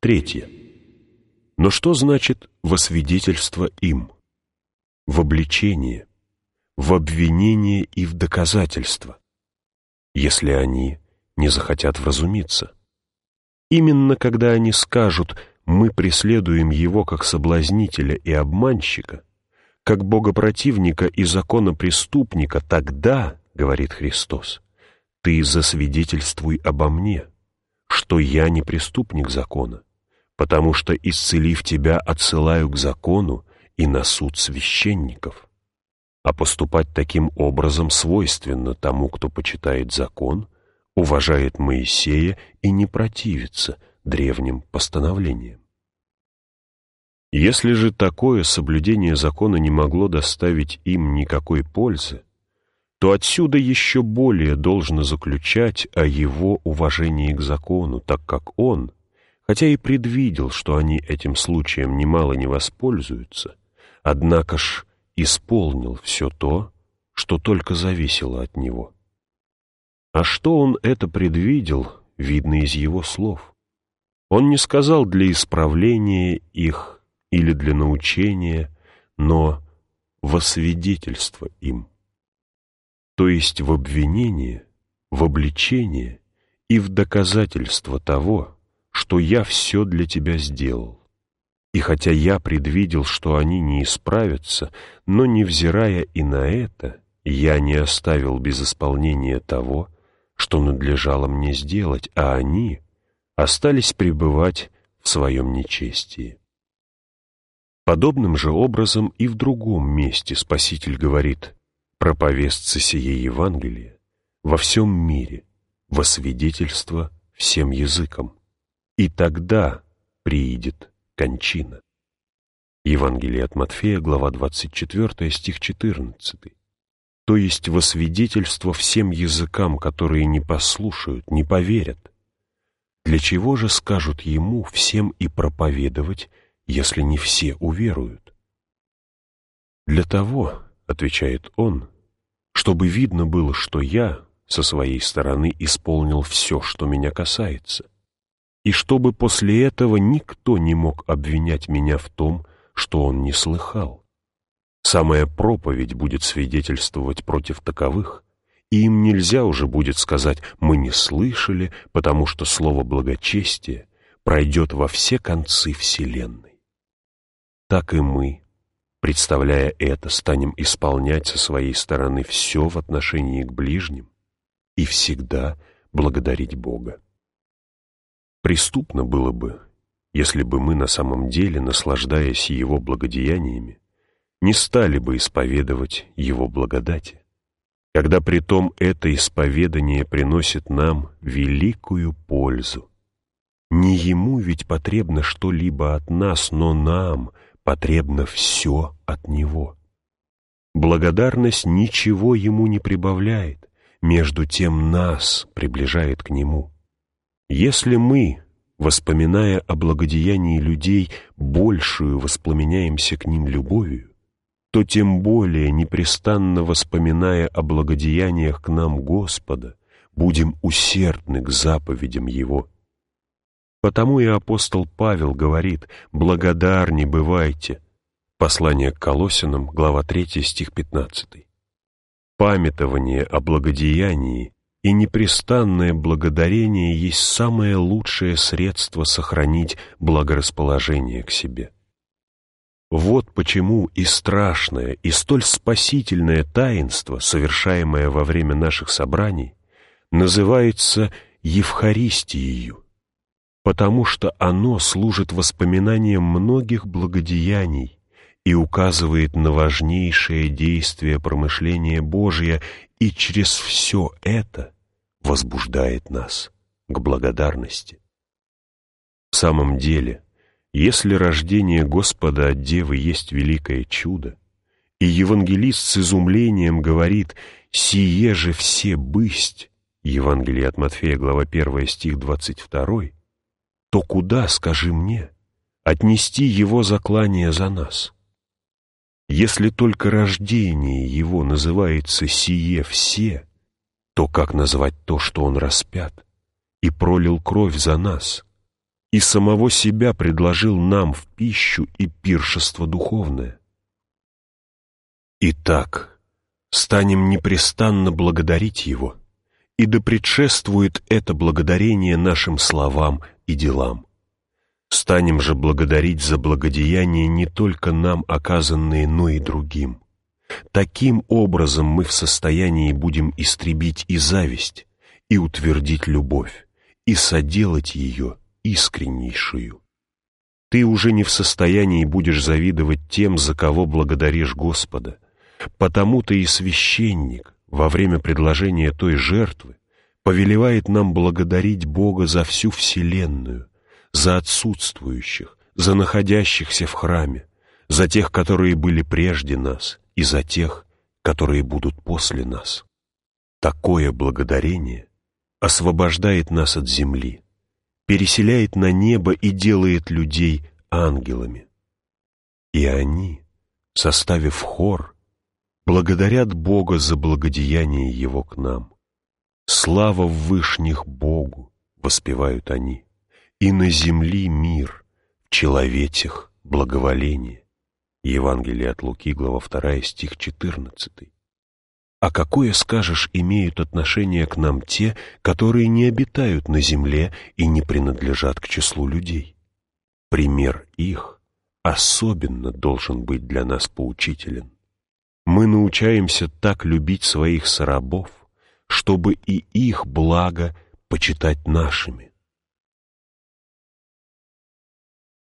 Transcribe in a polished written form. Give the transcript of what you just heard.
Третье. Но что значит «во свидетельство им»? В обличение, в обвинение и в доказательство, если они не захотят вразумиться. Именно когда они скажут «мы преследуем его как соблазнителя и обманщика», как богопротивника и законопреступника, тогда, говорит Христос, ты засвидетельствуй обо мне, что я не преступник закона, потому что, исцелив тебя, отсылаю к закону и на суд священников. А поступать таким образом свойственно тому, кто почитает закон, уважает Моисея и не противится древним постановлениям. Если же такое соблюдение закона не могло доставить им никакой пользы, то отсюда еще более должно заключать о его уважении к закону, так как он, хотя и предвидел, что они этим случаем немало не воспользуются, однако ж исполнил все то, что только зависело от него. А что он это предвидел, видно из его слов. Он не сказал для исправления их или для научения, но во свидетельство им, то есть в обвинение, в обличение и в доказательство того, что я все для тебя сделал. И хотя я предвидел, что они не исправятся, но, невзирая и на это, я не оставил без исполнения того, что надлежало мне сделать, а они остались пребывать в своем нечестии. Подобным же образом и в другом месте Спаситель говорит: «Проповестцы сие Евангелие во всем мире, во свидетельство всем языкам, и тогда приидет кончина». Евангелие от Матфея, глава 24, стих 14. То есть во свидетельство всем языкам, которые не послушают, не поверят. Для чего же скажут ему всем и проповедовать, если не все уверуют? Для того, отвечает он, чтобы видно было, что я со своей стороны исполнил все, что меня касается, и чтобы после этого никто не мог обвинять меня в том, что он не слыхал. Самая проповедь будет свидетельствовать против таковых, и им нельзя уже будет сказать «мы не слышали», потому что слово благочестия пройдет во все концы вселенной. Так и мы, представляя это, станем исполнять со своей стороны все в отношении к ближним и всегда благодарить Бога. Преступно было бы, если бы мы на самом деле, наслаждаясь Его благодеяниями, не стали бы исповедовать Его благодати, когда притом это исповедание приносит нам великую пользу. Не Ему ведь потребно что-либо от нас, но нам потребно все от Него. Благодарность ничего Ему не прибавляет, между тем нас приближает к Нему. Если мы, воспоминая о благодеянии людей, большую воспламеняемся к ним любовью, то тем более, непрестанно воспоминая о благодеяниях к нам Господа, будем усердны к заповедям Его. Потому и апостол Павел говорит: «Благодарни бывайте». Послание к Колоссянам, глава 3, стих 15. Памятование о благодеянии и непрестанное благодарение есть самое лучшее средство сохранить благорасположение к себе. Вот почему и страшное, и столь спасительное таинство, совершаемое во время наших собраний, называется Евхаристией, потому что оно служит воспоминанием многих благодеяний и указывает на важнейшее действие промышления Божия, и через все это возбуждает нас к благодарности. В самом деле, если рождение Господа от Девы есть великое чудо, и евангелист с изумлением говорит «сие же все бысть», Евангелие от Матфея, глава 1, стих 22, то куда, скажи мне, отнести его заклание за нас? Если только рождение его называется «сие все», то как назвать то, что он распят и пролил кровь за нас, и самого себя предложил нам в пищу и пиршество духовное. Итак, станем непрестанно благодарить Его, и да предшествует это благодарение нашим словам и делам. Станем же благодарить за благодеяния не только нам оказанные, но и другим. Таким образом мы в состоянии будем истребить и зависть, и утвердить любовь, и соделать ее искреннейшую. Ты уже не в состоянии будешь завидовать тем, за кого благодаришь Господа, потому-то и священник во время предложения той жертвы повелевает нам благодарить Бога за всю вселенную, за отсутствующих, за находящихся в храме, за тех, которые были прежде нас, и за тех, которые будут после нас. Такое благодарение освобождает нас от земли, переселяет на небо и делает людей ангелами. И они, составив хор, благодарят Бога за благодеяние Его к нам. «Слава в вышних Богу!» — воспевают они. «И на земли мир, в человетях благоволение». Евангелие от Луки, глава 2, стих 14. А какое, скажешь, имеют отношение к нам те, которые не обитают на земле и не принадлежат к числу людей? Пример их особенно должен быть для нас поучителен. Мы научаемся так любить своих сорабов, чтобы и их благо почитать нашими.